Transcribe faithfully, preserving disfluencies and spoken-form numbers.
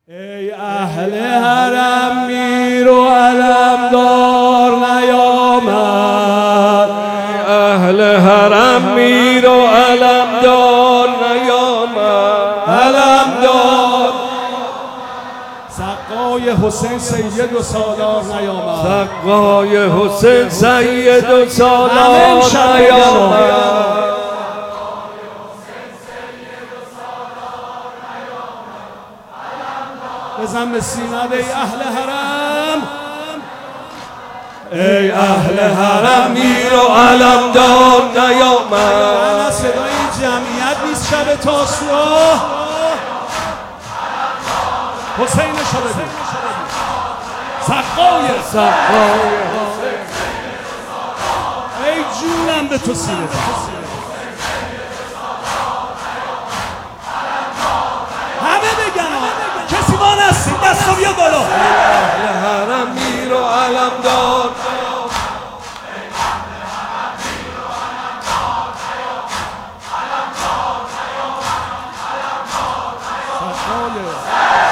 ای اهل حرم میر و علمدار نیامد، اهل حرم میر و علمدار نیامد، علمدار سقای حسین سید و سالار نیامد، سقای حسین سید و سالار نیامد. بزن به سینه ای اهل حرم، ای اهل حرم میر و علمدار نیامد. من از صدای این جمعیت نیست شب تاسوعا حسین شده بود سقای سقای ای جونم به تو سینه همه بگن کسی ما نستیم دستا بیا بالا. اهل حرم میر و علمدار سقای